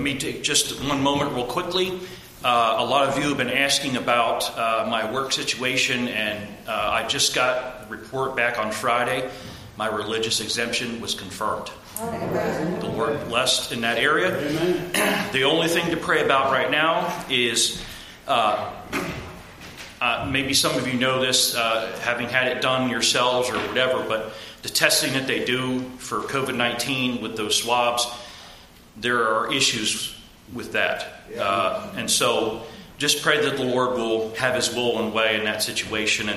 Let me take just one moment real quickly. A lot of you have been asking about my work situation, and I just got a report back on Friday. My religious exemption was confirmed. Amen. The Lord blessed in that area. Amen. The only thing to pray about right now is, maybe some of you know this, having had it done yourselves or whatever, but the testing that they do for COVID-19 with those swabs, there are issues with that. And so just pray that the Lord will have his will and way in that situation.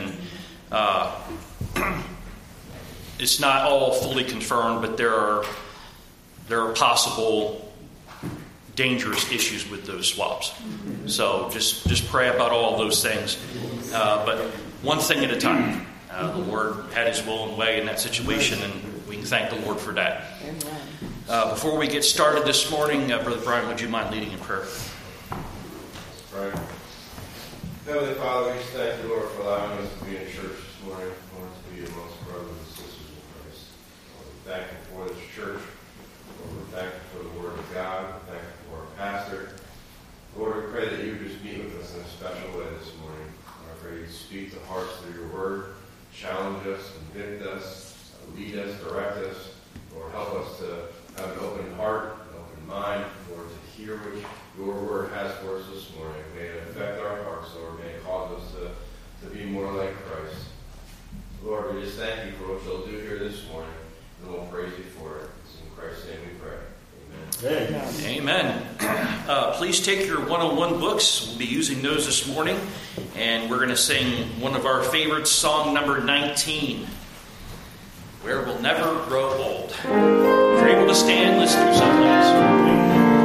And it's not all fully confirmed, but there are possible dangerous issues with those swabs. So just pray about all of those things. But one thing at a time. The Lord had his will and way in that situation, and we can thank the Lord for that. Before we get started this morning, Brother Brian, would you mind leading in prayer? Right. Heavenly Father, we thank you, Lord, for allowing us to be in church this morning. Lord, to be amongst brothers and sisters in Christ. Lord, we thank you for this church. Lord, we thank you for the Word of God. We thank you for our pastor. Lord, we pray that you would just meet with us in a special way this morning. Lord, I pray you speak to hearts through your Word. Challenge us, convict us, lead us, direct us. Lord, help us to have an open heart, an open mind, Lord, to hear what your word has for us this morning. May it affect our hearts, Lord. May it cause us to be more like Christ. Lord, we just thank you for what you'll do here this morning, and we'll praise you for it. It's in Christ's name we pray. Amen. Please take your 101 books. We'll be using those this morning. And we're going to sing one of our favorites, song number 19, Where We'll Never Grow Old. If you're able to stand, let's do something else.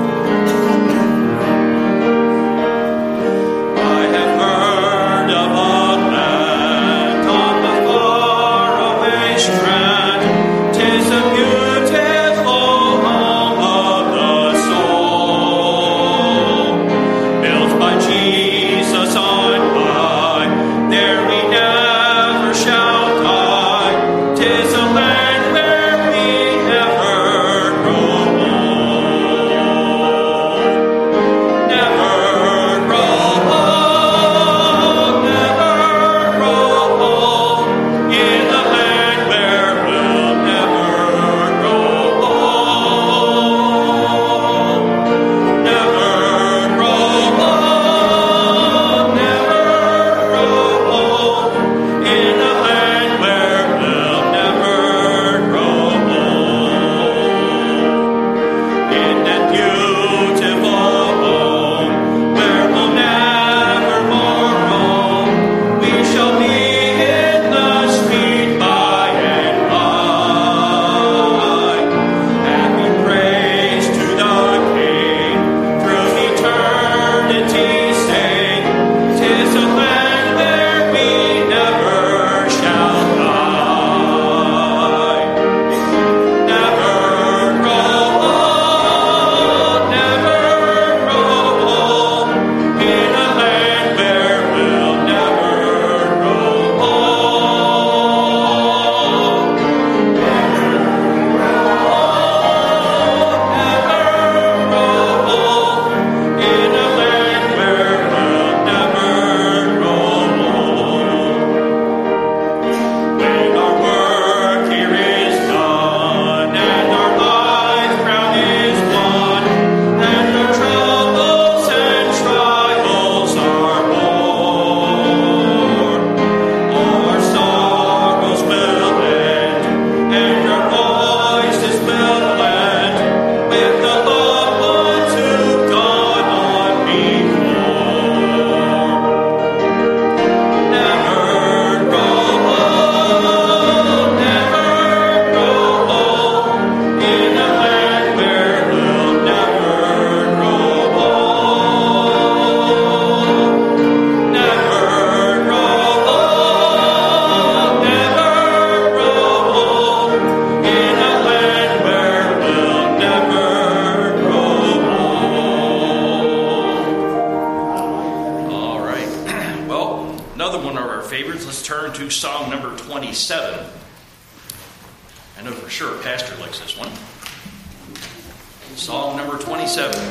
turn to Psalm number 27. I know for sure Pastor likes this one. Psalm number 27.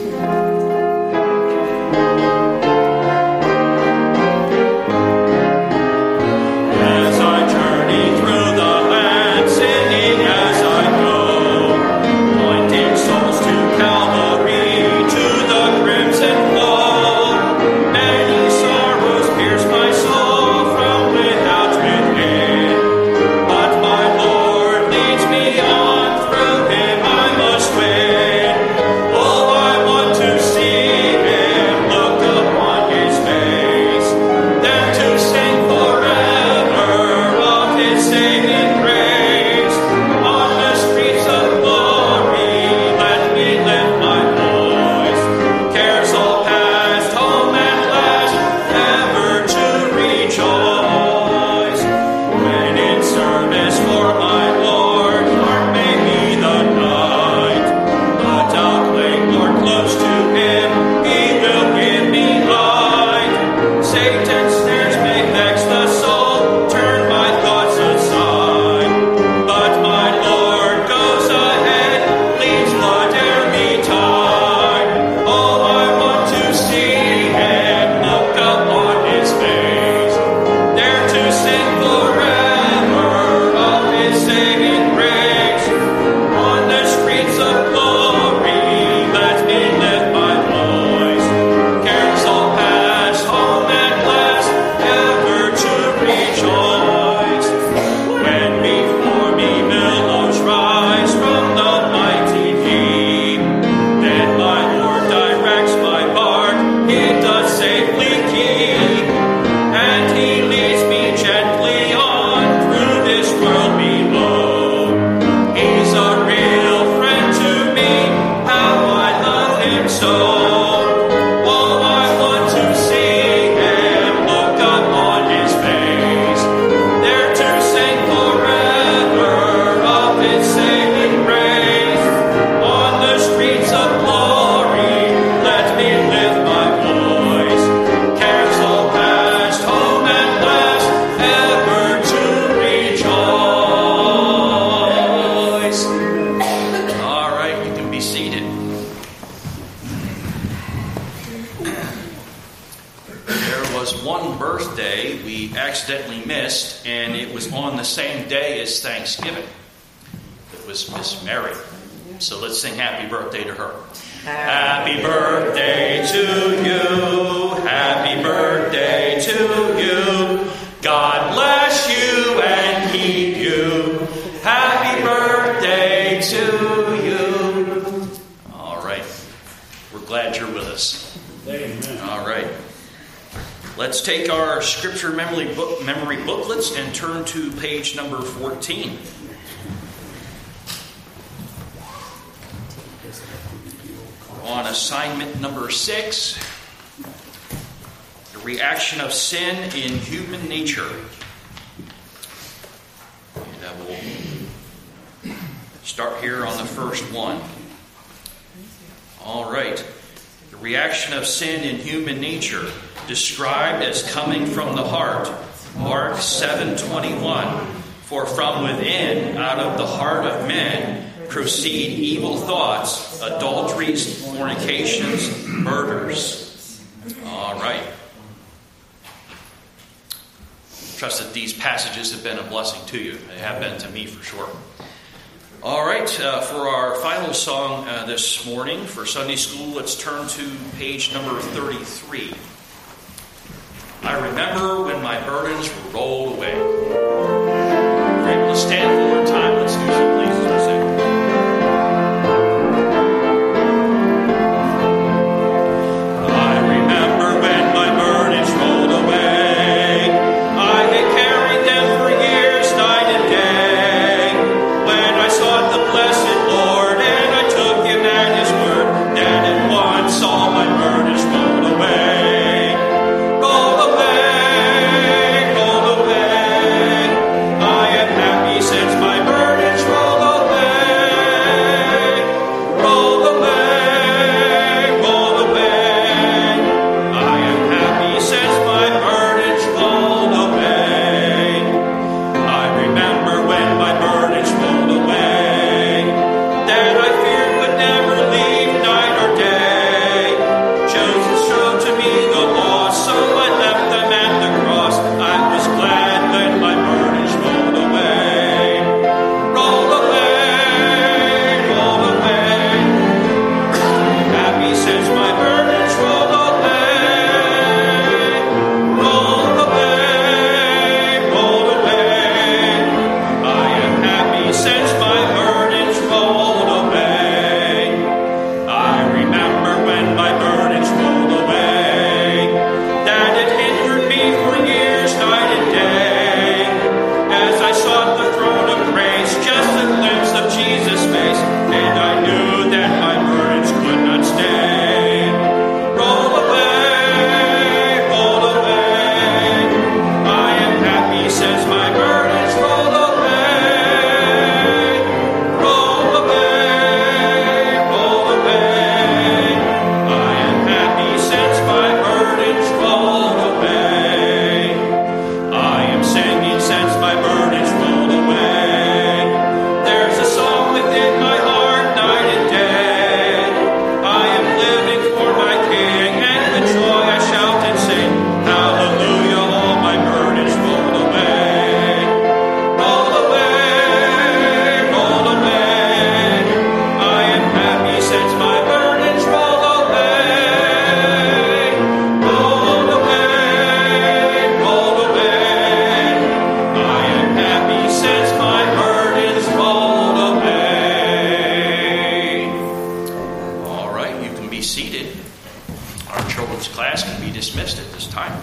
accidentally missed, and it was on the same day as Thanksgiving. It was Miss Mary. So let's sing happy birthday to her. Happy birthday to you. Happy birthday to you. God bless you and keep you. Happy birthday to you. All right. We're glad you're with us. Amen. All right. Let's take our scripture memory booklets and turn to page number 14. On assignment number 6, the reaction of sin in human nature. And I will start here on the first one. All right. The reaction of sin in human nature, described as coming from the heart. Mark 7:21. For from within, out of the heart of men, proceed evil thoughts, adulteries, fornications, murders. All right. Trust that these passages have been a blessing to you. They have been to me for sure. All right. For our final song this morning for Sunday school, let's turn to page number 33. I remember when my burdens were rolled away. We're able to stand for a time. Let's do so, please. Let's sing. Roll away, be seated. Our children's class can be dismissed at this time.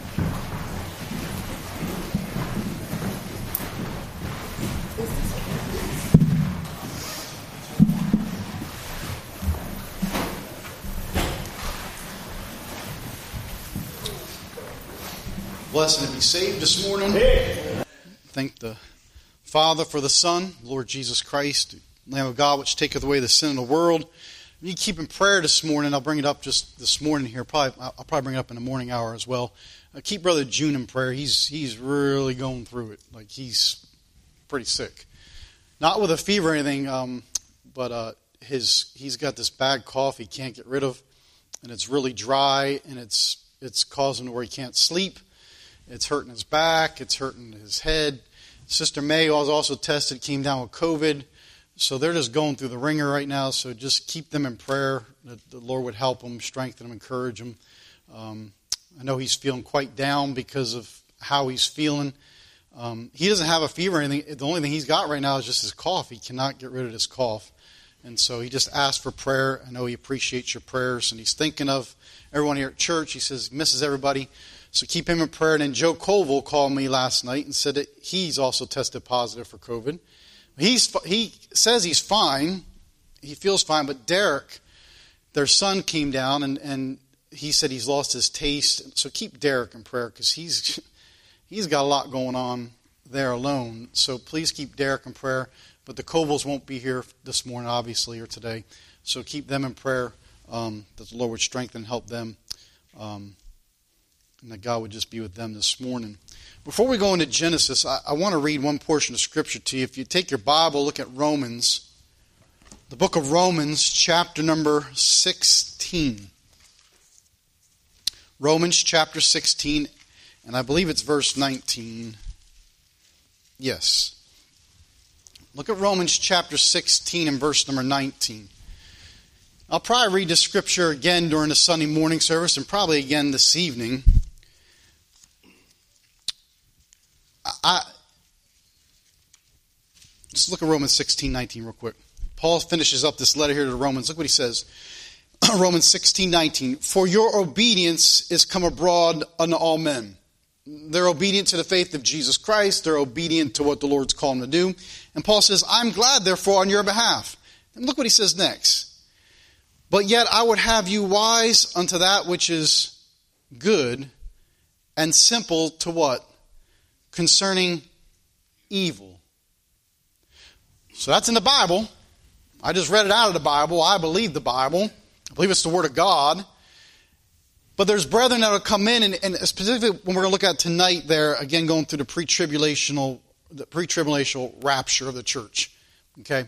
Blessed and be saved this morning. Thank the Father for the Son, Lord Jesus Christ, Lamb of God, which taketh away the sin of the world. You keep in prayer this morning. I'll bring it up just this morning here. I'll probably bring it up in the morning hour as well. Keep Brother June in prayer. He's really going through it. Like, he's pretty sick. Not with a fever or anything, but he's got this bad cough he can't get rid of, and it's really dry, and it's causing where he can't sleep. It's hurting his back. It's hurting his head. Sister May was also tested, came down with COVID. So they're just going through the ringer right now. So just keep them in prayer that the Lord would help them, strengthen them, encourage them. I know he's feeling quite down because of how he's feeling. He doesn't have a fever or anything. The only thing he's got right now is just his cough. He cannot get rid of his cough. And so he just asked for prayer. I know he appreciates your prayers. And he's thinking of everyone here at church. He says he misses everybody. So keep him in prayer. And then Joe Colville called me last night and said that he's also tested positive for COVID. He says he's fine. He feels fine. But Derek, their son, came down and he said he's lost his taste. So keep Derek in prayer because he's got a lot going on there alone. So please keep Derek in prayer. But the Colvilles won't be here this morning, obviously, or today. So keep them in prayer that the Lord would strengthen and help them. And that God would just be with them this morning. Before we go into Genesis, I want to read one portion of Scripture to you. If you take your Bible, look at Romans, the book of Romans, chapter number 16. Romans chapter 16, and I believe it's verse 19. Yes. Look at Romans chapter 16 and verse number 19. I'll probably read the Scripture again during the Sunday morning service and probably again this evening. Just look at Romans 16:19 real quick. Paul finishes up this letter here to the Romans. Look what he says. Romans 16:19. For your obedience is come abroad unto all men. They're obedient to the faith of Jesus Christ. They're obedient to what the Lord's called them to do. And Paul says, I'm glad, therefore, on your behalf. And look what he says next. But yet I would have you wise unto that which is good, and simple to what? Concerning evil. So that's in the Bible. I just read it out of the Bible. I believe the Bible. I believe it's the Word of God. But there's brethren that will come in, and specifically when we're going to look at tonight there, again going through the pre-tribulational rapture of the church. Okay?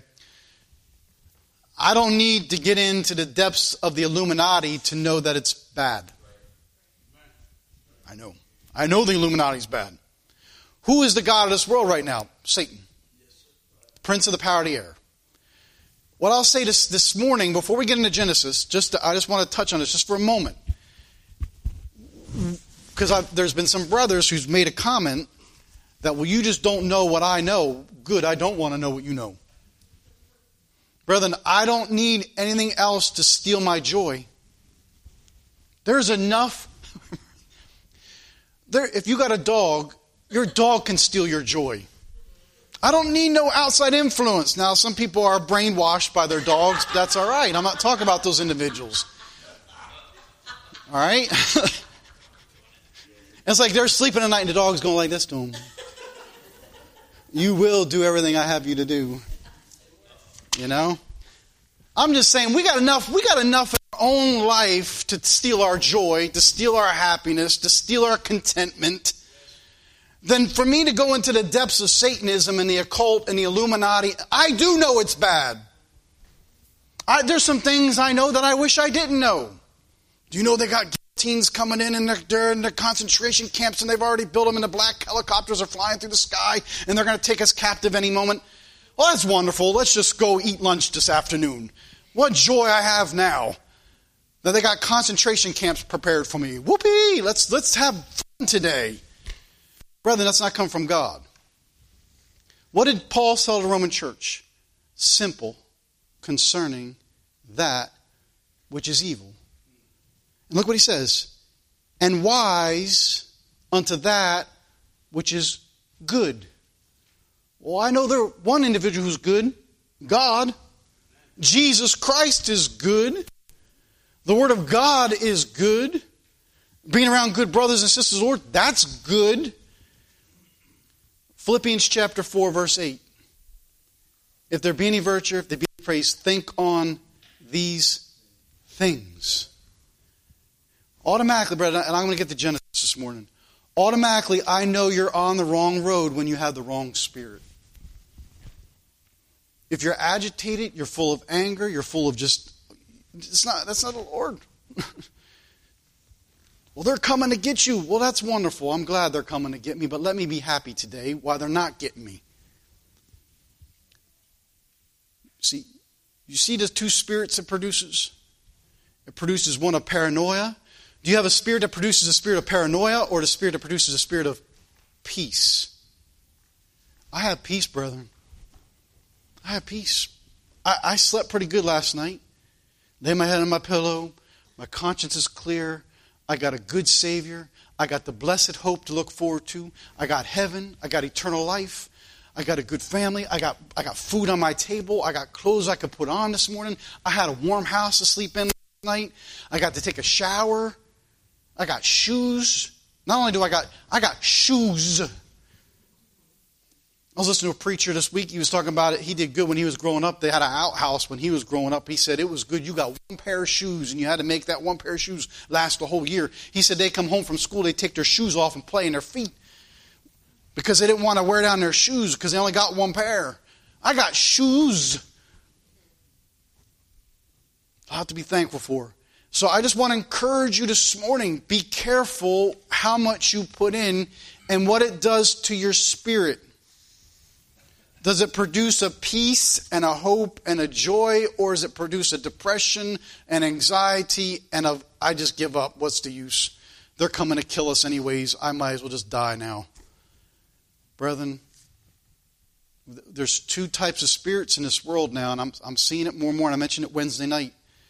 I don't need to get into the depths of the Illuminati to know that it's bad. I know. I know the Illuminati's bad. Who is the God of this world right now? Satan. The prince of the power of the air. What I'll say this morning, before we get into Genesis, I just want to touch on this just for a moment. Because there's been some brothers who's made a comment that, well, you just don't know what I know. Good, I don't want to know what you know. Brethren, I don't need anything else to steal my joy. There's enough. If you got a dog, your dog can steal your joy. I don't need no outside influence. Now, some people are brainwashed by their dogs, but that's all right. I'm not talking about those individuals. All right? It's like they're sleeping at night and the dog's going like this to them. You will do everything I have you to do. You know? I'm just saying we got enough in our own life to steal our joy, to steal our happiness, to steal our contentment. Then for me to go into the depths of Satanism and the occult and the Illuminati, I do know it's bad. There's some things I know that I wish I didn't know. Do you know they got guillotines coming in and they're in the concentration camps and they've already built them and the black helicopters are flying through the sky and they're going to take us captive any moment? Well, that's wonderful. Let's just go eat lunch this afternoon. What joy I have now that they got concentration camps prepared for me. Whoopee! Let's have fun today. Brethren, that's not come from God. What did Paul tell the Roman church? Simple concerning that which is evil. And look what he says. And wise unto that which is good. Well, I know there one individual who's good. God. Jesus Christ is good. The Word of God is good. Being around good brothers and sisters, Lord, that's good. Philippians chapter 4, verse 8. If there be any virtue, if there be any praise, think on these things. Automatically, brother, and I'm going to get to Genesis this morning. Automatically, I know you're on the wrong road when you have the wrong spirit. If you're agitated, you're full of anger, you're full of that's not the Lord. Well, they're coming to get you. Well, that's wonderful. I'm glad they're coming to get me, but let me be happy today while they're not getting me. You see the two spirits it produces? It produces one of paranoia. Do you have a spirit that produces a spirit of paranoia or the spirit that produces a spirit of peace? I have peace, brethren. I have peace. I slept pretty good last night. Lay my head on my pillow. My conscience is clear. I got a good Savior. I got the blessed hope to look forward to. I got heaven. I got eternal life. I got a good family. I got food on my table. I got clothes I could put on this morning. I had a warm house to sleep in last night. I got to take a shower. I got shoes. Not only do I got shoes. I was listening to a preacher this week. He was talking about it. He did good when he was growing up. They had an outhouse when he was growing up. He said it was good. You got one pair of shoes, and you had to make that one pair of shoes last the whole year. He said they come home from school, they take their shoes off and play in their feet because they didn't want to wear down their shoes because they only got one pair. I got shoes. I'll have to be thankful for. So I just want to encourage you this morning, be careful how much you put in and what it does to your spirit. Does it produce a peace and a hope and a joy, or does it produce a depression and anxiety and I just give up, what's the use? They're coming to kill us anyways, I might as well just die now. Brethren, there's two types of spirits in this world now, and I'm seeing it more and more, and I mentioned it Wednesday night.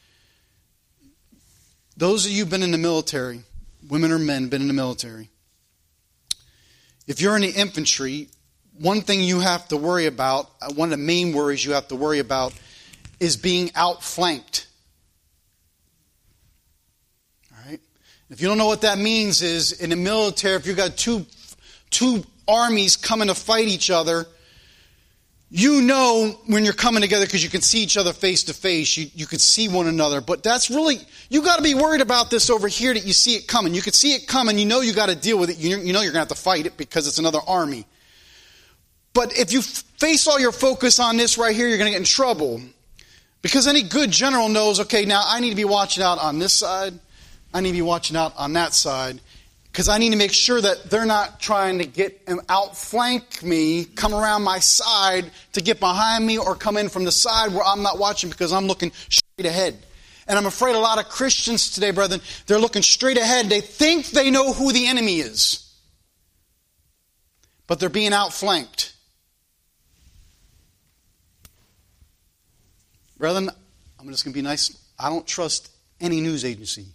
Those of you who've been in the military, women or men, been in the military, if you're in the infantry, one thing you have to worry about, one of the main worries you have to worry about, is being outflanked. All right? If you don't know what that means, is in the military, if you've got two armies coming to fight each other, you know when you're coming together because you can see each other face to face. You can see one another. But that's really, you got to be worried about this over here that you see it coming. You can see it coming. You know you got to deal with it. You know you're going to have to fight it because it's another army. But if you face all your focus on this right here, you're going to get in trouble. Because any good general knows, okay, now I need to be watching out on this side. I need to be watching out on that side. Because I need to make sure that they're not trying to get and outflank me, come around my side to get behind me, or come in from the side where I'm not watching because I'm looking straight ahead. And I'm afraid a lot of Christians today, brethren, they're looking straight ahead. They think they know who the enemy is. But they're being outflanked. Brethren, I'm just going to be nice. I don't trust any news agency.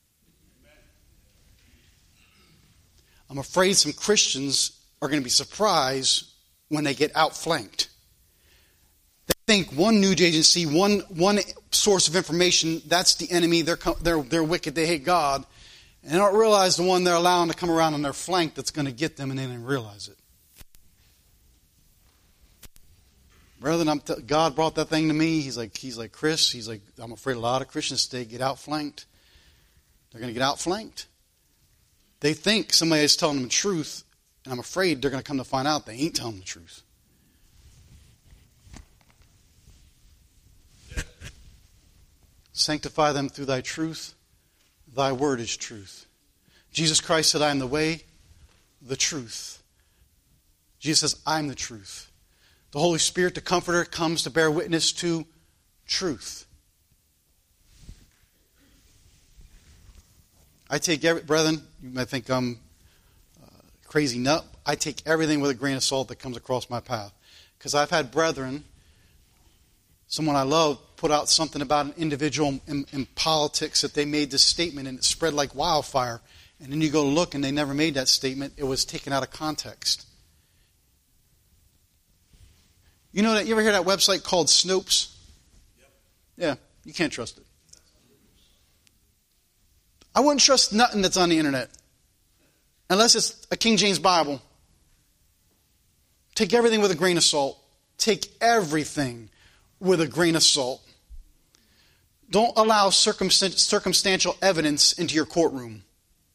I'm afraid some Christians are going to be surprised when they get outflanked. They think one news agency, one source of information, that's the enemy. They're wicked. They hate God. And they don't realize the one they're allowing to come around on their flank that's going to get them, and they didn't realize it. Brethren, God brought that thing to me. He's like, Chris, I'm afraid a lot of Christians today get outflanked. They're going to get outflanked. They think somebody is telling them the truth, and I'm afraid they're going to come to find out they ain't telling the truth. Sanctify them through thy truth. Thy word is truth. Jesus Christ said, I am the way, the truth. Jesus says, I am the truth. The Holy Spirit, the Comforter, comes to bear witness to truth. I take brethren, you might think I'm crazy nut. I take everything with a grain of salt that comes across my path. Because I've had brethren, someone I love, put out something about an individual in politics that they made this statement and it spread like wildfire. And then you go look and they never made that statement. It was taken out of context. You know that? You ever hear that website called Snopes? Yeah, you can't trust it. I wouldn't trust nothing that's on the internet. Unless it's a King James Bible. Take everything with a grain of salt. Take everything with a grain of salt. Don't allow circumstantial evidence into your courtroom.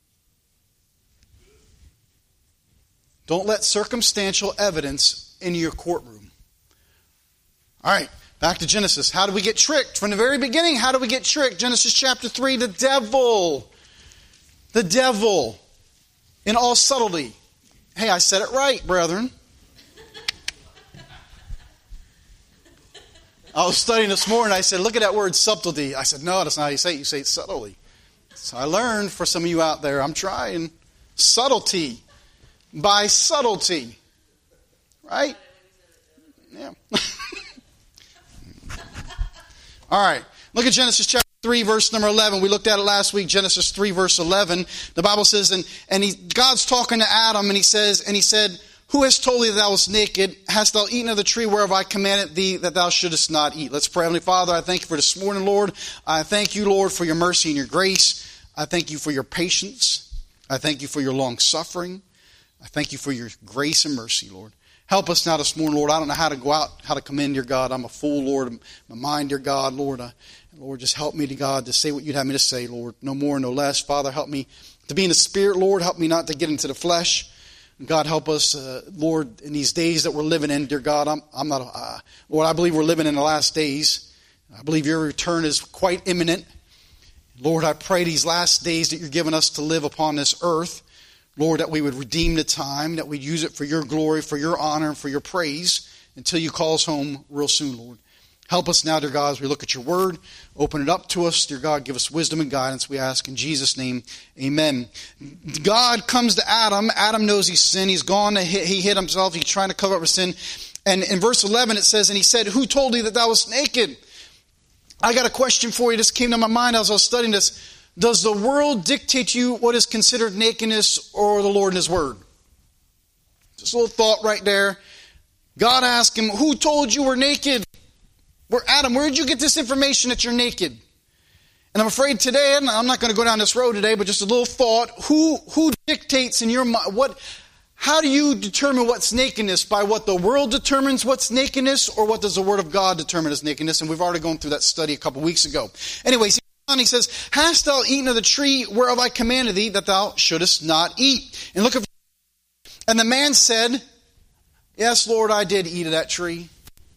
Don't let circumstantial evidence into your courtroom. All right, back to Genesis. How do we get tricked? From the very beginning, how do we get tricked? Genesis chapter 3, the devil. The devil. In all subtlety. Hey, I said it right, brethren. I was studying this morning. I said, look at that word subtlety. I said, no, that's not how you say it. You say it subtly. So I learned for some of you out there, I'm trying. Subtlety. By subtlety. Right? Yeah. All right. Look at Genesis chapter 3, verse number 11. We looked at it last week, Genesis 3, verse 11. The Bible says, God's talking to Adam, and he said, who has told thee that thou wast naked? Hast thou eaten of the tree whereof I commanded thee that thou shouldest not eat? Let's pray. Heavenly Father, I thank you for this morning, Lord. I thank you, Lord, for your mercy and your grace. I thank you for your patience. I thank you for your long suffering. I thank you for your grace and mercy, Lord. Help us now this morning, Lord. I don't know how to go out, how to come in, dear God. I'm a fool, Lord. My mind, dear God, Lord. Lord, just help me, dear God, to say what you'd have me to say, Lord. No more, no less. Father, help me to be in the Spirit, Lord. Help me not to get into the flesh. God, help us, Lord, in these days that we're living in, dear God. Lord, I believe we're living in the last days. I believe your return is quite imminent. Lord, I pray these last days that you're giving us to live upon this earth, Lord, that we would redeem the time, that we'd use it for your glory, for your honor, and for your praise until you call us home real soon, Lord. Help us now, dear God, as we look at your word. Open it up to us, dear God. Give us wisdom and guidance, we ask in Jesus' name. Amen. God comes to Adam. Adam knows he's sinned. He's gone. He hid himself. He's trying to cover up his sin. And in verse 11 it says, and he said, who told thee that thou wast naked? I got a question for you. This came to my mind as I was studying this. Does the world dictate to you what is considered nakedness, or the Lord in his word? Just a little thought right there. God asked him, who told you we're naked? Adam, where did you get this information that you're naked? And I'm afraid today, and I'm not going to go down this road today, but just a little thought. Who dictates in your mind? How do you determine what's nakedness? By what the world determines what's nakedness, or what does the Word of God determine as nakedness? And we've already gone through that study a couple weeks ago. Anyways, he says, hast thou eaten of the tree whereof I commanded thee that thou shouldest not eat? And look at, and the man said, yes, Lord, I did eat of that tree.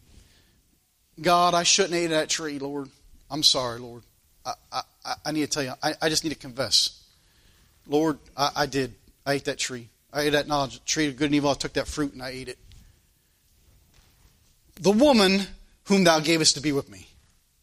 God, I shouldn't have eaten that tree, Lord. I'm sorry, Lord. I need to tell you, I just need to confess. Lord, I did. I ate that tree. I ate that knowledge, tree of good and evil. I took that fruit and I ate it. The woman whom thou gavest to be with me.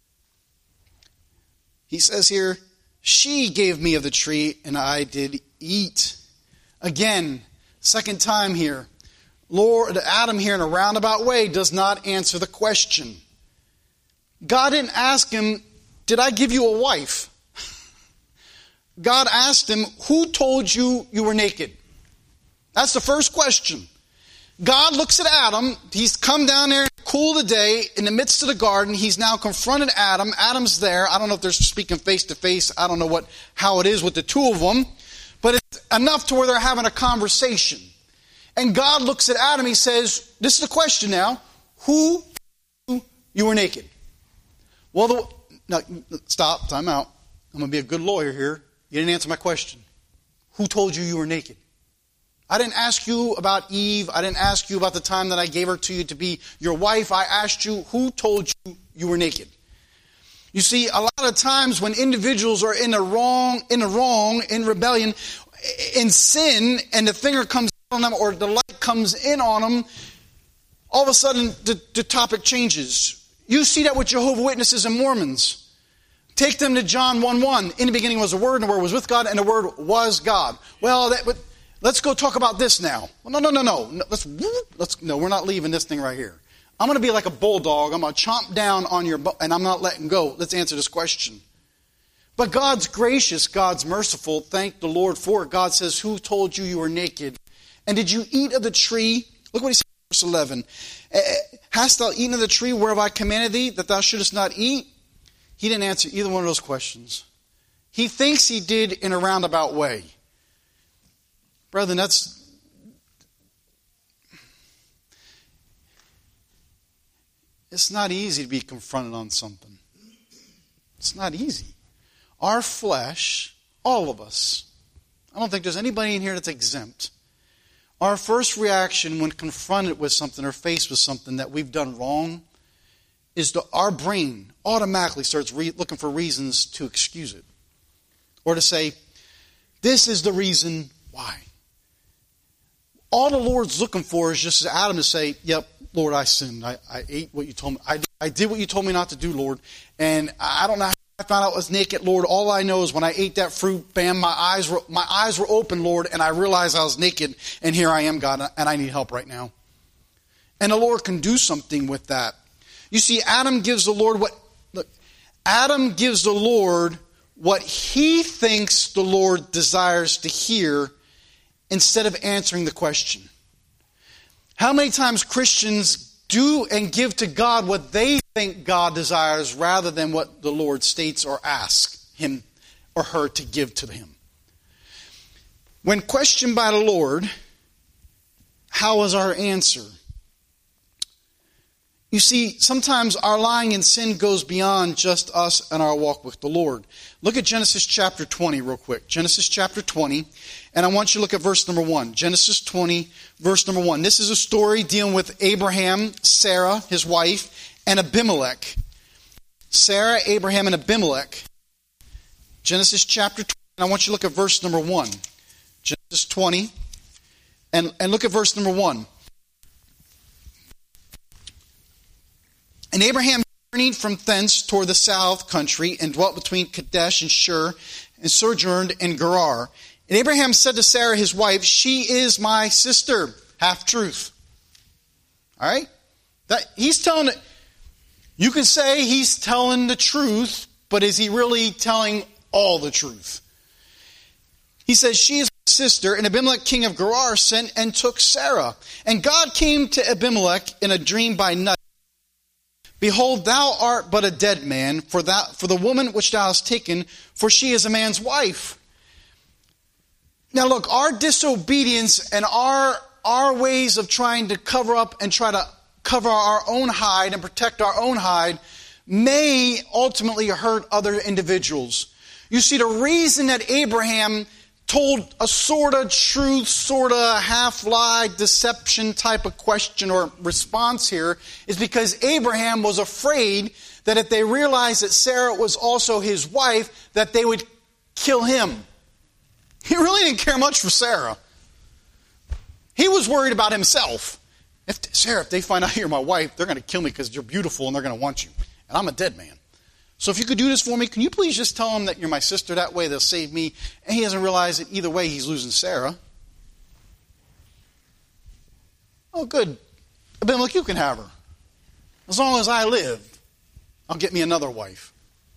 He says here, she gave me of the tree and I did eat. Again, second time here. Lord, Adam here in a roundabout way does not answer the question. God didn't ask him, did I give you a wife? God asked him, who told you you were naked? That's the first question. God looks at Adam. He's come down there in the cool of the day in the midst of the garden. He's now confronted Adam. Adam's there. I don't know if they're speaking face to face. I don't know how it is with the two of them. But it's enough to where they're having a conversation. And God looks at Adam. He says, this is the question now. Who told you were naked? Well, now, stop, time out. I'm going to be a good lawyer here. You didn't answer my question. Who told you you were naked? I didn't ask you about Eve. I didn't ask you about the time that I gave her to you to be your wife. I asked you, who told you you were naked? You see, a lot of times when individuals are in rebellion, in sin, and the finger comes on them or the light comes in on them, all of a sudden the topic changes. You see that with Jehovah's Witnesses and Mormons. Take them to John 1:1. In the beginning was the Word, and the Word was with God, and the Word was God. Well, let's go talk about this now. Well, no. No, we're not leaving this thing right here. I'm going to be like a bulldog. I'm going to chomp down on your and I'm not letting go. Let's answer this question. But God's gracious, God's merciful. Thank the Lord for it. God says, who told you you were naked? And did you eat of the tree? Look what he says in verse 11. Hast thou eaten of the tree whereof I commanded thee that thou shouldest not eat? He didn't answer either one of those questions. He thinks he did in a roundabout way. Brethren, it's not easy to be confronted on something. It's not easy. Our flesh, all of us, I don't think there's anybody in here that's exempt. Our first reaction when confronted with something or faced with something that we've done wrong is our brain automatically starts looking for reasons to excuse it. Or to say, this is the reason why. All the Lord's looking for is just as Adam to say, yep, Lord, I sinned. I ate what you told me. I did what you told me not to do, Lord. And I don't know how I found out I was naked, Lord. All I know is when I ate that fruit, bam, my eyes were open, Lord, and I realized I was naked, and here I am, God, and I need help right now. And the Lord can do something with that. You see, Adam gives the Lord what he thinks the Lord desires to hear instead of answering the question. How many times Christians do and give to God what they think God desires rather than what the Lord states or asks him or her to give to him? When questioned by the Lord, how is our answer? You see, sometimes our lying in sin goes beyond just us and our walk with the Lord. Look at Genesis chapter 20 real quick. Genesis chapter 20. And I want you to look at verse number 1. Genesis 20, verse number 1. This is a story dealing with Abraham, Sarah, his wife, and Abimelech. Sarah, Abraham, and Abimelech. Genesis chapter 20. And I want you to look at verse number 1. Genesis 20. And look at verse number 1. And Abraham journeyed from thence toward the south country, and dwelt between Kadesh and Shur, and sojourned in Gerar. And Abraham said to Sarah his wife, she is my sister. Half truth. All right? He's telling it. You can say he's telling the truth, but is he really telling all the truth? He says, she is my sister. And Abimelech, king of Gerar, sent and took Sarah. And God came to Abimelech in a dream by night. Behold, thou art but a dead man, for the woman which thou hast taken, for she is a man's wife. Now look, our disobedience and our ways of trying to cover up and try to cover our own hide and protect our own hide may ultimately hurt other individuals. You see, the reason that Abraham told a sort of truth, sort of half-lie, deception type of question or response here is because Abraham was afraid that if they realized that Sarah was also his wife, that they would kill him. He really didn't care much for Sarah. He was worried about himself. Sarah, if they find out you're my wife, they're going to kill me because you're beautiful and they're going to want you. And I'm a dead man. So if you could do this for me, can you please just tell them that you're my sister? That way they'll save me. And he doesn't realize that either way he's losing Sarah. Oh, good. Abimelech, you can have her. As long as I live, I'll get me another wife.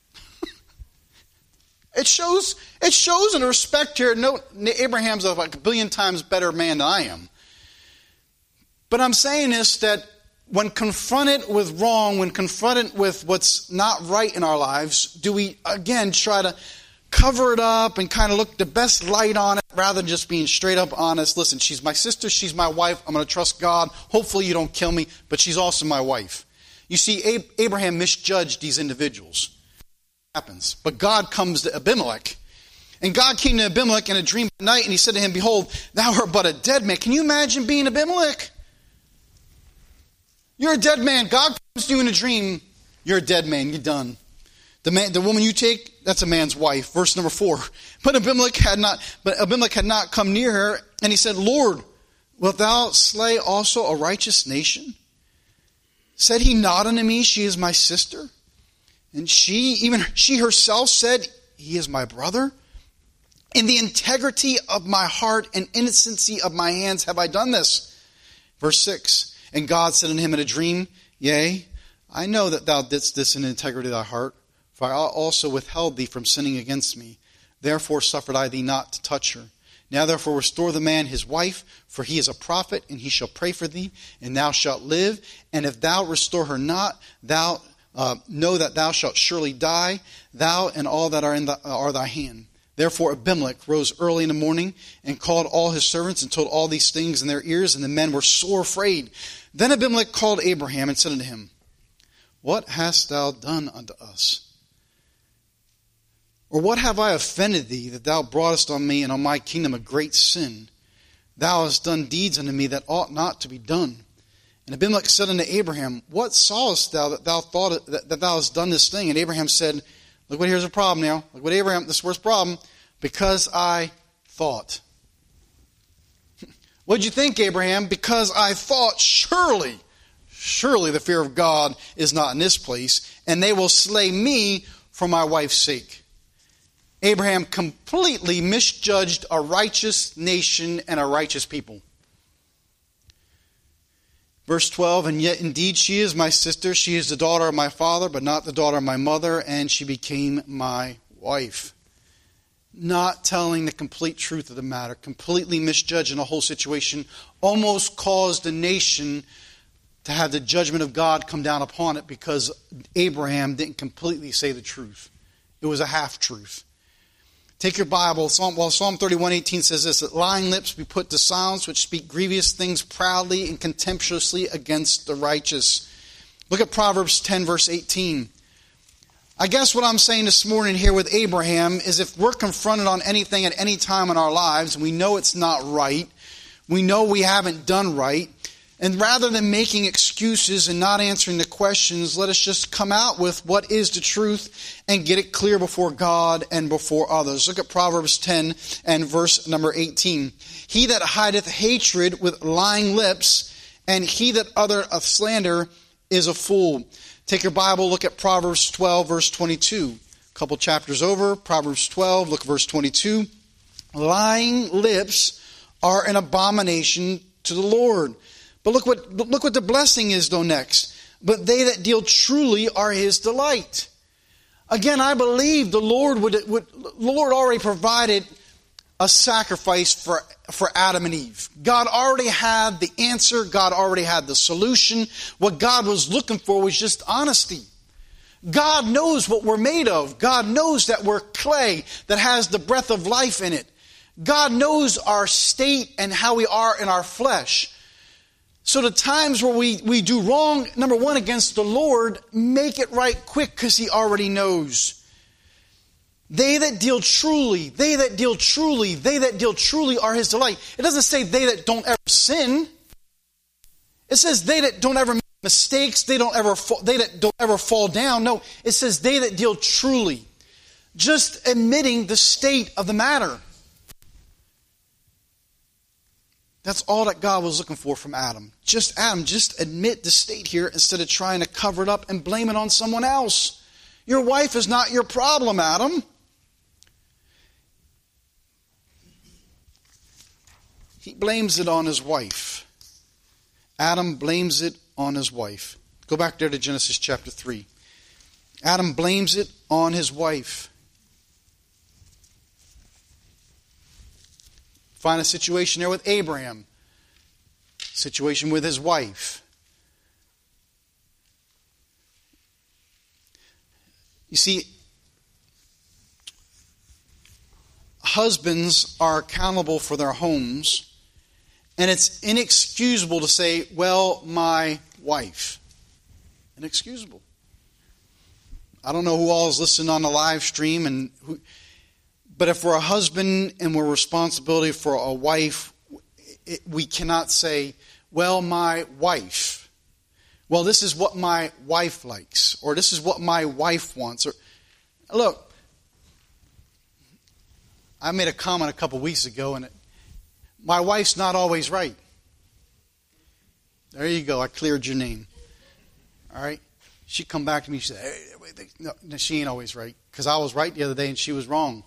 It shows in respect here. No, Abraham's like a billion times better man than I am. But I'm saying this, that when confronted with wrong, when confronted with what's not right in our lives, do we, again, try to cover it up and kind of look the best light on it rather than just being straight up honest? Listen, she's my sister, she's my wife, I'm going to trust God. Hopefully you don't kill me, but she's also my wife. You see, Abraham misjudged these individuals. It happens. But God comes to Abimelech. And God came to Abimelech in a dream at night, and he said to him, behold, thou art but a dead man. Can you imagine being Abimelech? You're a dead man. God comes to you in a dream. You're a dead man. You're done. The woman you take, that's a man's wife. Verse number 4. But Abimelech had not come near her, and he said, Lord, wilt thou slay also a righteous nation? Said he not unto me, she is my sister? And she herself said, he is my brother. In the integrity of my heart and innocency of my hands have I done this. Verse 6. And God said unto him in a dream, Yea, I know that thou didst this in integrity of thy heart, for I also withheld thee from sinning against me. Therefore suffered I thee not to touch her. Now therefore restore the man his wife, for he is a prophet, and he shall pray for thee, and thou shalt live. And if thou restore her not, thou know that thou shalt surely die, thou and all that are thy hand. Therefore Abimelech rose early in the morning, and called all his servants, and told all these things in their ears, and the men were sore afraid. Then Abimelech called Abraham, and said unto him, What hast thou done unto us? Or what have I offended thee, that thou broughtest on me and on my kingdom a great sin? Thou hast done deeds unto me that ought not to be done. And Abimelech said unto Abraham, What sawest thou that thou thought that thou hast done this thing? And Abraham said, Look what, here's a problem now. Look what Abraham, this is the worst problem. Because I thought. What'd you think, Abraham? Because I thought, surely the fear of God is not in this place, and they will slay me for my wife's sake. Abraham completely misjudged a righteous nation and a righteous people. Verse 12, And yet indeed she is my sister. She is the daughter of my father, but not the daughter of my mother, and she became my wife. Not telling the complete truth of the matter, completely misjudging the whole situation, almost caused the nation to have the judgment of God come down upon it because Abraham didn't completely say the truth. It was a half-truth. Take your Bible. Psalm 31:18 says this, that lying lips be put to silence, which speak grievous things proudly and contemptuously against the righteous. Look at Proverbs 10, verse 18. I guess what I'm saying this morning here with Abraham is if we're confronted on anything at any time in our lives, and we know it's not right, we know we haven't done right, and rather than making excuses and not answering the questions, let us just come out with what is the truth and get it clear before God and before others. Look at Proverbs 10 and verse number 18. He that hideth hatred with lying lips, and he that uttereth slander is a fool. Take your Bible, look at Proverbs 12, verse 22. A couple chapters over, Proverbs 12, look at verse 22. Lying lips are an abomination to the Lord. But look what the blessing is, though, next. But they that deal truly are his delight. Again, I believe the Lord Lord already provided a sacrifice for Adam and Eve. God already had the answer. God already had the solution. What God was looking for was just honesty. God knows what we're made of. God knows that we're clay that has the breath of life in it. God knows our state and how we are in our flesh. So the times where we do wrong, number one, against the Lord, make it right quick because he already knows. They that deal truly are his delight. It doesn't say they that don't ever sin. It says they that don't ever make mistakes, they that don't ever fall down. No, it says they that deal truly. Just admitting the state of the matter. That's all that God was looking for from Adam. Just admit the state here instead of trying to cover it up and blame it on someone else. Your wife is not your problem, Adam. He blames it on his wife. Adam blames it on his wife. Go back there to Genesis chapter 3. Adam blames it on his wife. Find a situation there with Abraham. Situation with his wife. You see, husbands are accountable for their homes, and it's inexcusable to say, well, my wife. Inexcusable. I don't know who all is listening on the live stream, but if we're a husband and we're responsibility for a wife, we cannot say, well, my wife. Well, this is what my wife likes, or this is what my wife wants. Or look, I made a comment a couple weeks ago, and my wife's not always right. There you go. I cleared your name. All right? She'd come back to me and she'd say, hey, no, she ain't always right. Because I was right the other day and she was wrong.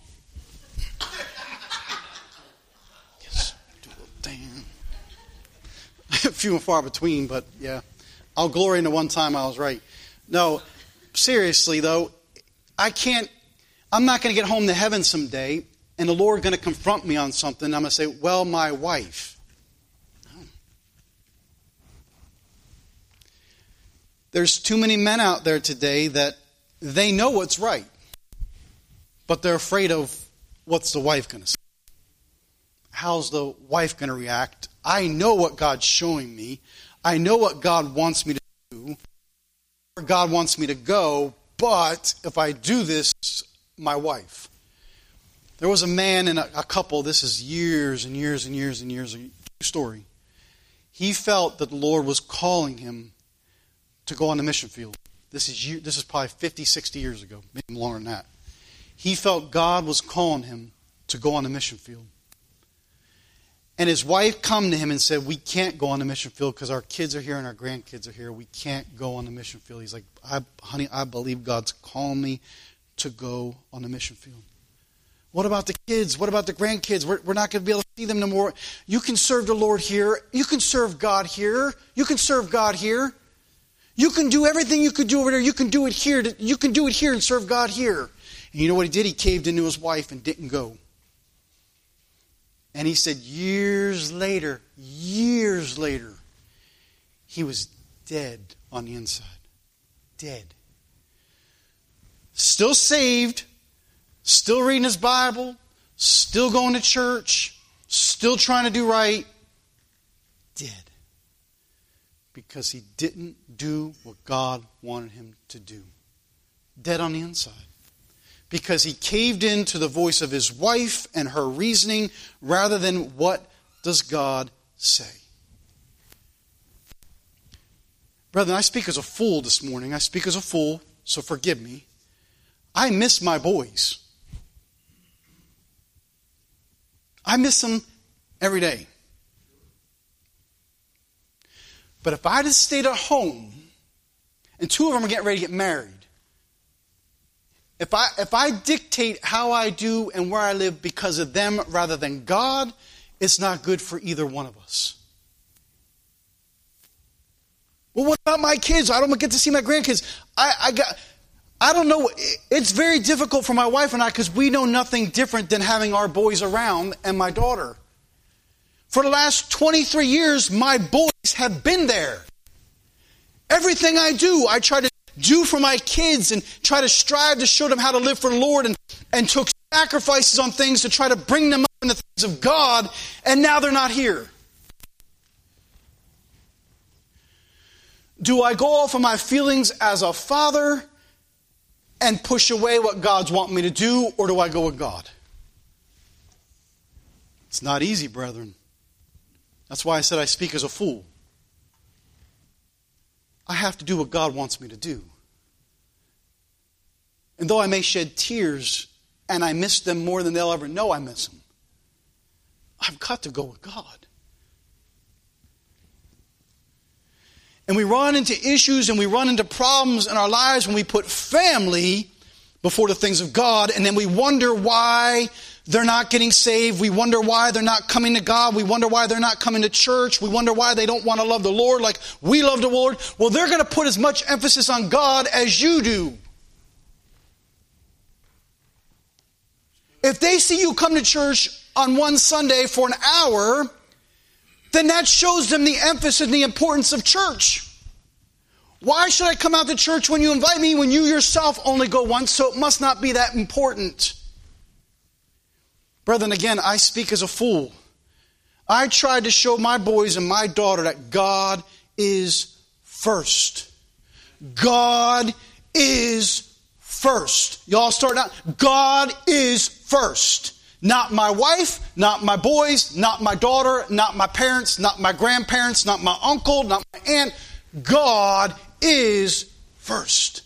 Yes, damn. Few and far between, but yeah. I'll glory in the one time I was right. No, seriously though, I'm not going to get home to heaven someday and the Lord going to confront me on something. I'm going to say, well, my wife. No. There's too many men out there today that they know what's right, but they're afraid of what's the wife going to say. How's the wife going to react? I know what God's showing me. I know what God wants me to do, where God wants me to go, but if I do this, my wife. There was a man and a couple, this is years and years and years and years story. He felt that the Lord was calling him to go on the mission field. This is probably 50, 60 years ago, maybe longer than that. He felt God was calling him to go on the mission field. And his wife come to him and said, we can't go on the mission field because our kids are here and our grandkids are here. We can't go on the mission field. He's like, honey, I believe God's calling me to go on the mission field. What about the kids? What about the grandkids? We're not going to be able to see them no more. You can serve the Lord here. You can serve God here. You can serve God here. You can do everything you could do over there. You can do it here. You can do it here and serve God here. And you know what he did? He caved into his wife and didn't go. And he said years later, he was dead on the inside. Dead. Still saved, still reading his Bible, still going to church, still trying to do right. Dead. Because he didn't do what God wanted him to do. Dead on the inside. Because he caved in to the voice of his wife and her reasoning rather than what does God say. Brethren, I speak as a fool this morning. I speak as a fool, so forgive me. I miss my boys. I miss them every day. But if I just stayed at home, and two of them are getting ready to get married, if I dictate how I do and where I live because of them rather than God, it's not good for either one of us. Well, what about my kids? I don't get to see my grandkids. I don't know. It's very difficult for my wife and I because we know nothing different than having our boys around and my daughter. For the last 23 years, my boys have been there. Everything I do, I try to do for my kids and try to strive to show them how to live for the Lord and took sacrifices on things to try to bring them up in the things of God, and now they're not here. Do I go off of my feelings as a father and push away what God's wanting me to do, or do I go with God? It's not easy, brethren. That's why I said I speak as a fool. I have to do what God wants me to do. And though I may shed tears and I miss them more than they'll ever know I miss them, I've got to go with God. And we run into issues and we run into problems in our lives when we put family before the things of God, and then we wonder why they're not getting saved. We wonder why they're not coming to God. We wonder why they're not coming to church. We wonder why they don't want to love the Lord like we love the Lord. Well, they're going to put as much emphasis on God as you do. If they see you come to church on one Sunday for an hour, then that shows them the emphasis and the importance of church. Why should I come out to church when you invite me when you yourself only go once, so it must not be that important? Brethren, again, I speak as a fool. I tried to show my boys and my daughter that God is first. God is first. Y'all start out. God is first. Not my wife, not my boys, not my daughter, not my parents, not my grandparents, not my uncle, not my aunt. God is first.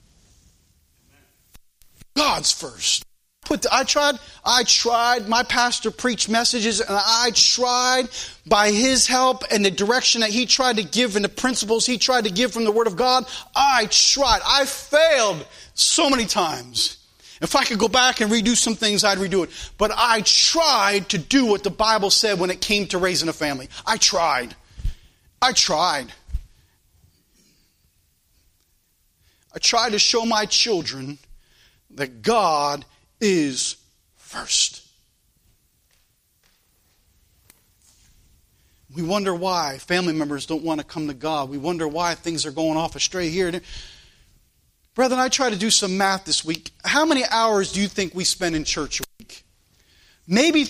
God's first. I tried, my pastor preached messages, and I tried by his help and the direction that he tried to give and the principles he tried to give from the Word of God. I tried. I failed so many times. If I could go back and redo some things, I'd redo it. But I tried to do what the Bible said when it came to raising a family. I tried. I try to show my children that God is first. We wonder why family members don't want to come to God. We wonder why things are going off astray here and there. Brethren, I tried to do some math this week. How many hours do you think we spend in church a week? Maybe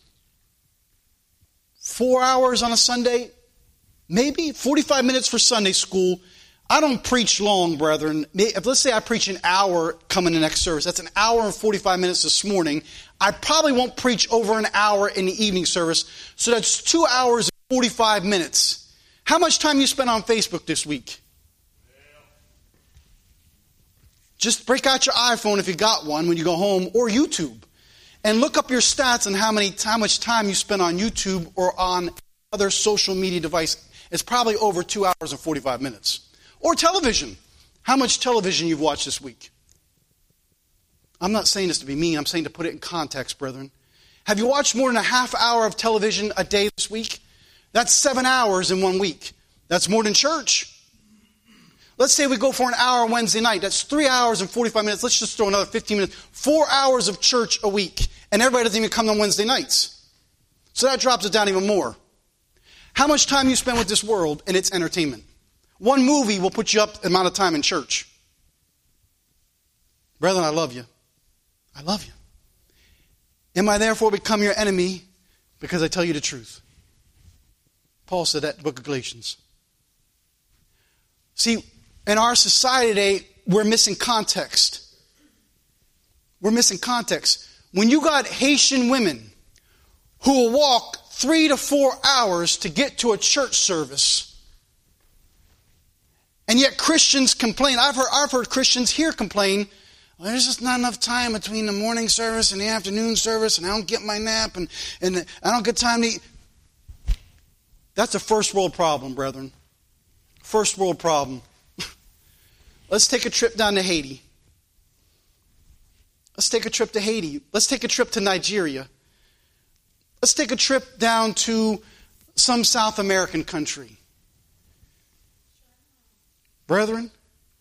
4 hours on a Sunday. Maybe 45 minutes for Sunday school. I don't preach long, brethren. Let's say I preach an hour coming to next service. That's an hour and 45 minutes this morning. I probably won't preach over an hour in the evening service. So that's 2 hours and 45 minutes. How much time you spent on Facebook this week? Just break out your iPhone if you got one when you go home, or YouTube, and look up your stats on how much time you spend on YouTube or on other social media device. It's probably over 2 hours and 45 minutes. Or television. How much television you've watched this week? I'm not saying this to be mean. I'm saying to put it in context, brethren. Have you watched more than a half hour of television a day this week? That's 7 hours in 1 week. That's more than church. Let's say we go for an hour Wednesday night. That's 3 hours and 45 minutes. Let's just throw another 15 minutes. 4 hours of church a week. And everybody doesn't even come on Wednesday nights. So that drops it down even more. How much time you spend with this world and its entertainment? One movie will put you up the amount of time in church. Brethren, I love you. I love you. Am I therefore become your enemy because I tell you the truth? Paul said that in the book of Galatians. See, in our society today, we're missing context. We're missing context. When you got Haitian women who will walk 3 to 4 hours to get to a church service, and yet Christians complain. I've heard Christians here complain, well, there's just not enough time between the morning service and the afternoon service, and I don't get my nap, and I don't get time to eat. That's a first world problem, brethren. First world problem. Let's take a trip down to Haiti. Let's take a trip to Haiti. Let's take a trip to Nigeria. Let's take a trip down to some South American country. Brethren,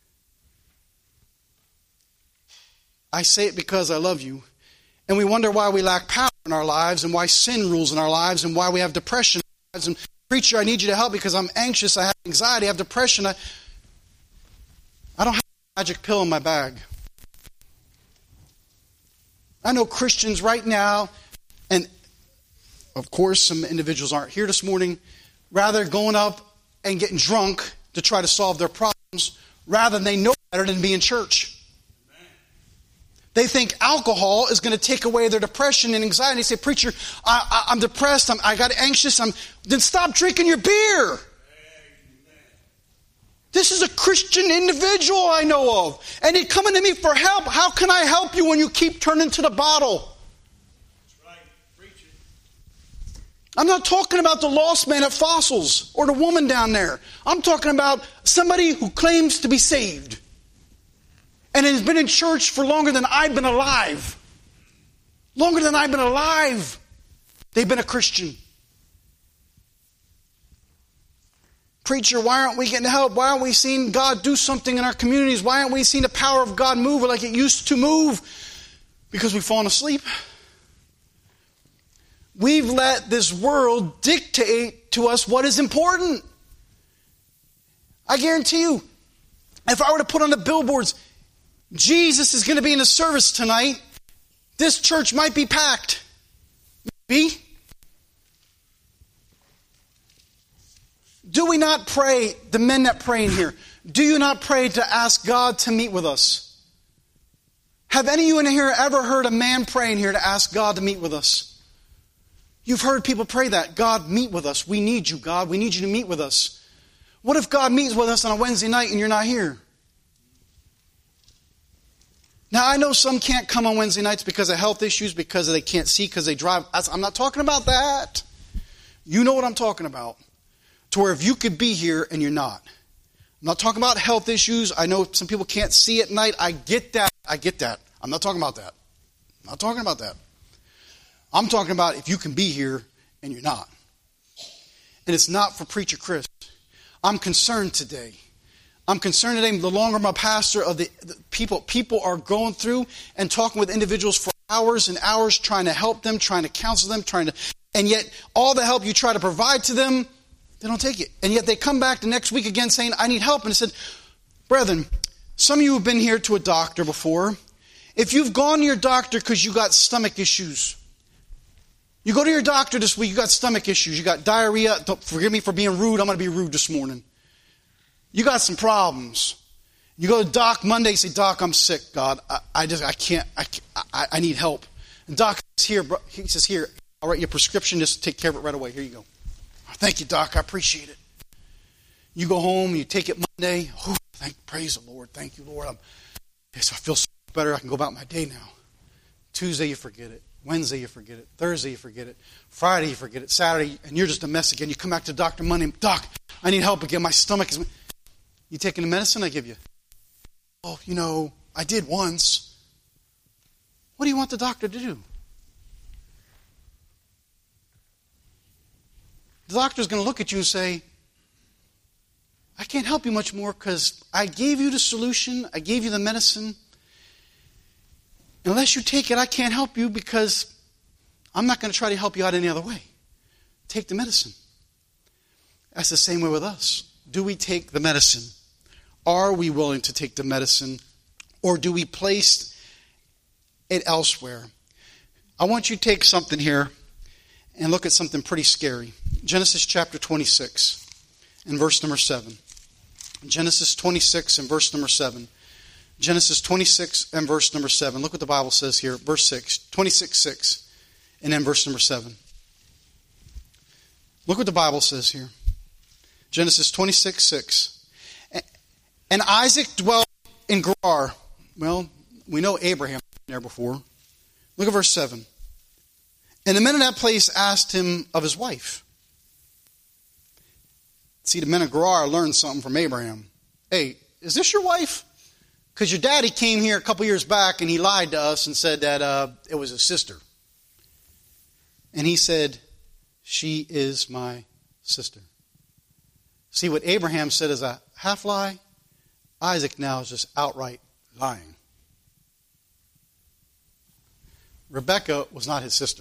I say it because I love you. And we wonder why we lack power in our lives and why sin rules in our lives and why we have depression in our lives. And preacher, I need you to help because I'm anxious, I have anxiety, I have depression. I don't have a magic pill in my bag. I know Christians right now, and of course some individuals aren't here this morning, rather going up and getting drunk to try to solve their problems, rather than they know better than be in church. Amen. They think alcohol is going to take away their depression and anxiety. They say, preacher, I'm depressed, I got anxious, then stop drinking your beer. Amen. This is a Christian individual I know of. And he's coming to me for help. How can I help you when you keep turning to the bottle? That's right. Preach it. I'm not talking about the lost man at Fossils or the woman down there. I'm talking about somebody who claims to be saved and has been in church for longer than I've been alive. Longer than I've been alive, they've been a Christian. Preacher, why aren't we getting help? Why aren't we seeing God do something in our communities? Why aren't we seeing the power of God move like it used to move? Because we've fallen asleep. We've let this world dictate to us what is important. I guarantee you, if I were to put on the billboards, Jesus is going to be in the service tonight, this church might be packed. Maybe. Do we not pray, the men that pray in here, do you not pray to ask God to meet with us? Have any of you in here ever heard a man pray in here to ask God to meet with us? You've heard people pray that. God, meet with us. We need you, God. We need you to meet with us. What if God meets with us on a Wednesday night and you're not here? Now, I know some can't come on Wednesday nights because of health issues, because they can't see, because they drive. I'm not talking about that. You know what I'm talking about. To where if you could be here and you're not. I'm not talking about health issues. I know some people can't see at night. I get that. I'm not talking about that. I'm not talking about that. I'm talking about if you can be here and you're not. And it's not for Preacher Chris. I'm concerned today I'm concerned today, the longer I'm a pastor, of the people are going through and talking with individuals for hours and hours, trying to help them, trying to counsel them, and yet all the help you try to provide to them, they don't take it. And yet they come back the next week again saying, I need help. And I said, brethren, some of you have been here to a doctor before. If you've gone to your doctor because you got stomach issues, you go to your doctor this week, you got stomach issues, you got diarrhea. Forgive me for being rude. I'm going to be rude this morning. You got some problems. You go to Doc Monday, you say, Doc, I'm sick, God. I need help. And Doc says, here, I'll write you a prescription, just take care of it right away. Here you go. Thank you, Doc. I appreciate it. You go home, you take it Monday. Oh, praise the Lord. Thank you, Lord. I feel so better. I can go about my day now. Tuesday, you forget it. Wednesday, you forget it. Thursday, you forget it. Friday, you forget it. Saturday, and you're just a mess again. You come back to Dr. Monday. Doc, I need help again. My stomach is... You taking the medicine I give you? Oh, I did once. What do you want the doctor to do? The doctor's going to look at you and say, I can't help you much more because I gave you the solution. I gave you the medicine. Unless you take it, I can't help you because I'm not going to try to help you out any other way. Take the medicine. That's the same way with us. Do we take the medicine? Are we willing to take the medicine? Or do we place it elsewhere? I want you to take something here and look at something pretty scary. Genesis chapter 26 and verse number 7. Genesis 26 and verse number 7. Genesis 26 and verse number 7. Look what the Bible says here. Verse 6. 26:6. And then verse number 7. Look what the Bible says here. Genesis 26:6. And Isaac dwelt in Gerar. Well, we know Abraham was there before. Look at verse 7. And the men of that place asked him of his wife. See, the men of Gerar learned something from Abraham. Hey, is this your wife? Because your daddy came here a couple years back and he lied to us and said that it was his sister. And he said, she is my sister. See, what Abraham said is a half lie. Isaac now is just outright lying. Rebekah was not his sister.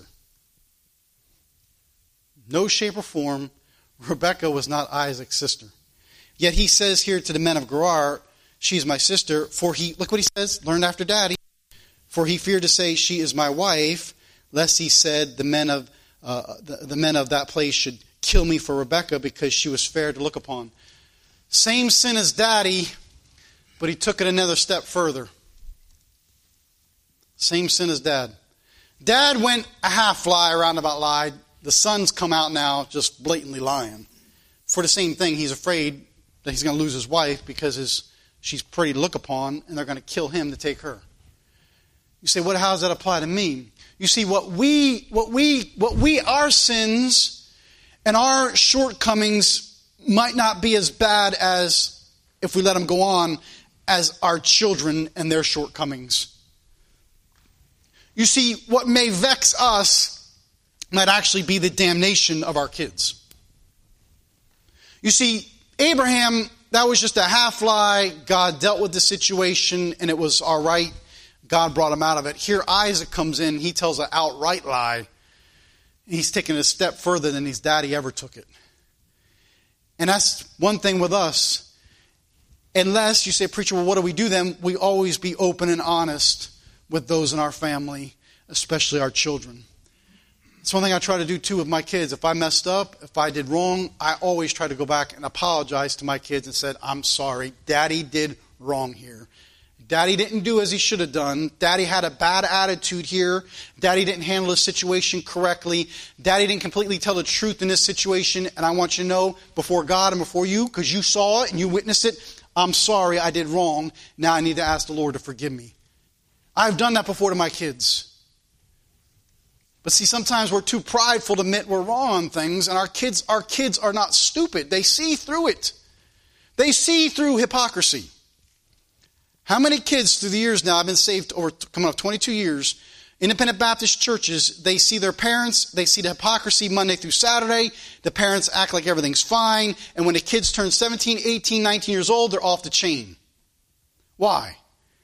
No shape or form, Rebekah was not Isaac's sister. Yet he says here to the men of Gerar, she's my sister, for he, look what he says, learned after daddy, for he feared to say, she is my wife, lest he said the men of that place should kill me for Rebekah because she was fair to look upon. Same sin as daddy, but he took it another step further. Same sin as dad. Dad went a half lie, roundabout lie. The son's come out now just blatantly lying. For the same thing, he's afraid that he's going to lose his wife because she's pretty to look upon and they're going to kill him to take her. You say, how does that apply to me? You see, our sins and our shortcomings might not be as bad as, if we let them go on, as our children and their shortcomings. You see, what may vex us might actually be the damnation of our kids. You see, Abraham, that was just a half lie. God dealt with the situation and it was all right. God brought him out of it. Here Isaac comes in. He tells an outright lie. He's taken it a step further than his daddy ever took it. And that's one thing with us. Unless you say, preacher, what do we do then? We always be open and honest with those in our family, especially our children. It's one thing I try to do too with my kids. If I messed up, if I did wrong, I always try to go back and apologize to my kids and said, I'm sorry. Daddy did wrong here. Daddy didn't do as he should have done. Daddy had a bad attitude here. Daddy didn't handle the situation correctly. Daddy didn't completely tell the truth in this situation. And I want you to know before God and before you, because you saw it and you witnessed it, I'm sorry, I did wrong. Now I need to ask the Lord to forgive me. I've done that before to my kids. But see, sometimes we're too prideful to admit we're wrong on things, and our kids are not stupid. They see through it. They see through hypocrisy. How many kids through the years now, I've been saved over coming up 22 years, Independent Baptist churches, they see their parents, they see the hypocrisy Monday through Saturday. The parents act like everything's fine. And when the kids turn 17, 18, 19 years old, they're off the chain. Why?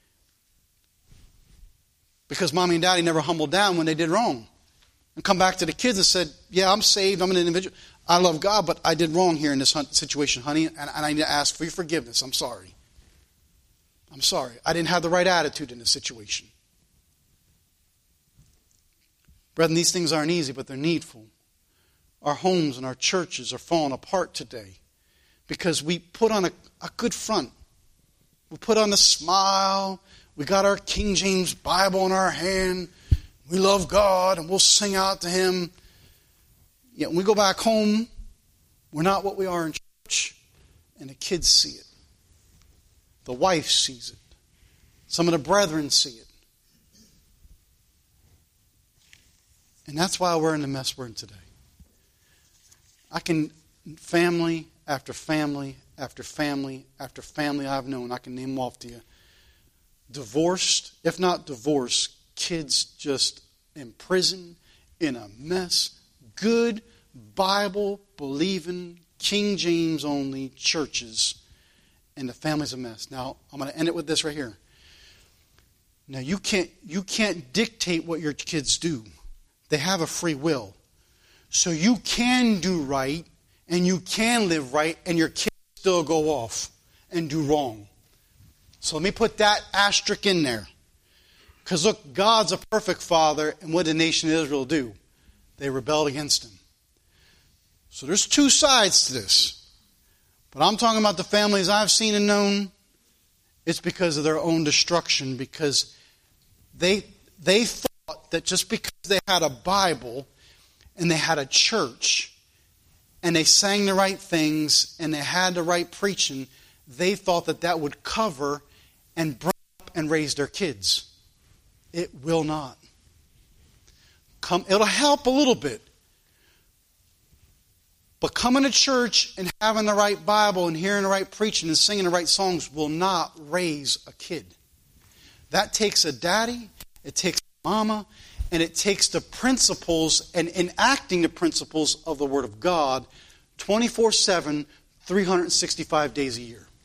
Because mommy and daddy never humbled down when they did wrong. And come back to the kids and said, yeah, I'm saved, I'm an individual. I love God, but I did wrong here in this situation, honey, and I need to ask for your forgiveness. I'm sorry. I'm sorry. I didn't have the right attitude in this situation. Brethren, these things aren't easy, but they're needful. Our homes and our churches are falling apart today because we put on a good front. We put on a smile. We got our King James Bible in our hand. We love God and we'll sing out to Him. Yet when we go back home, we're not what we are in church. And the kids see it. The wife sees it. Some of the brethren see it. And that's why we're in the mess we're in today. I can, family after family after family after family I've known, I can name them off to you. Divorced, if not divorced, kids just in prison, in a mess. Good, Bible-believing, King James only churches, and the family's a mess. Now, I'm going to end it with this right here. Now, you can't dictate what your kids do. They have a free will. So you can do right, and you can live right, and your kids still go off and do wrong. So let me put that asterisk in there. Because look, God's a perfect father, and what did the nation of Israel do? They rebelled against Him. So there's two sides to this. But I'm talking about the families I've seen and known. It's because of their own destruction, because they thought that just because they had a Bible and they had a church and they sang the right things and they had the right preaching, they thought that that would cover and bring up and raise their kids. It will not. It'll help a little bit. But coming to church and having the right Bible and hearing the right preaching and singing the right songs will not raise a kid. That takes a daddy, it takes a mama, and it takes the principles and enacting the principles of the Word of God 24/7, 365 days a year. You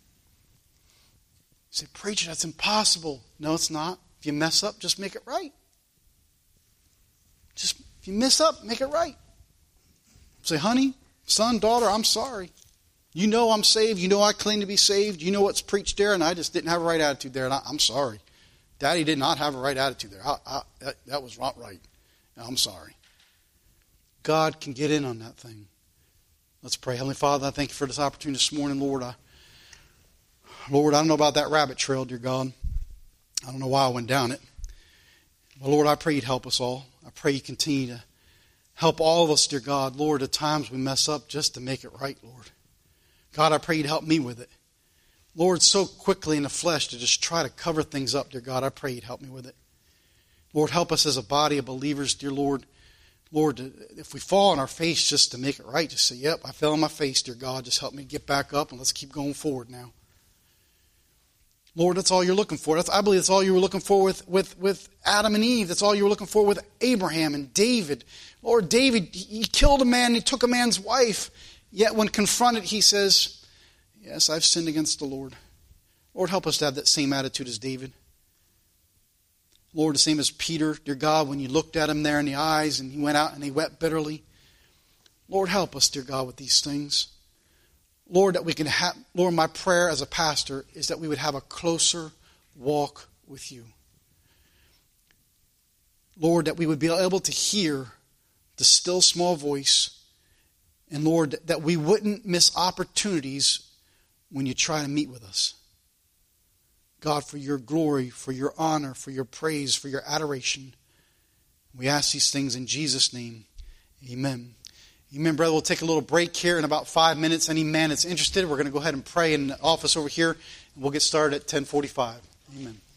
say, preacher, that's impossible. No, it's not. If you mess up, just make it right. If you mess up, make it right. Say, honey, son, daughter, I'm sorry. You know I'm saved. You know I claim to be saved. You know what's preached there, and I just didn't have a right attitude there, and I'm sorry. Daddy did not have a right attitude there. That was not right. I'm sorry. God can get in on that thing. Let's pray. Heavenly Father, I thank you for this opportunity this morning, Lord. Lord, I don't know about that rabbit trail, dear God. I don't know why I went down it. But Lord, I pray you'd help us all. I pray you continue to help all of us, dear God. Lord, at times we mess up just to make it right, Lord. God, I pray you'd help me with it. Lord, so quickly in the flesh to just try to cover things up, dear God, I pray you'd help me with it. Lord, help us as a body of believers, dear Lord. Lord, if we fall on our face just to make it right, just say, yep, I fell on my face, dear God. Just help me get back up and let's keep going forward now. Lord, that's all you're looking for. I believe that's all you were looking for with Adam and Eve. That's all you were looking for with Abraham and David. Lord, David, he killed a man, he took a man's wife. Yet when confronted, he says, yes, I've sinned against the Lord. Lord, help us to have that same attitude as David. Lord, the same as Peter, dear God, when you looked at him there in the eyes and he went out and he wept bitterly. Lord, help us, dear God, with these things. Lord, that we can have, Lord, my prayer as a pastor is that we would have a closer walk with you. Lord, that we would be able to hear the still small voice. And Lord, that we wouldn't miss opportunities when you try to meet with us. God, for your glory, for your honor, for your praise, for your adoration. We ask these things in Jesus' name. Amen. Amen, brother. We'll take a little break here in about 5 minutes. Any man that's interested, we're going to go ahead and pray in the office over here. And we'll get started at 10:45. Amen.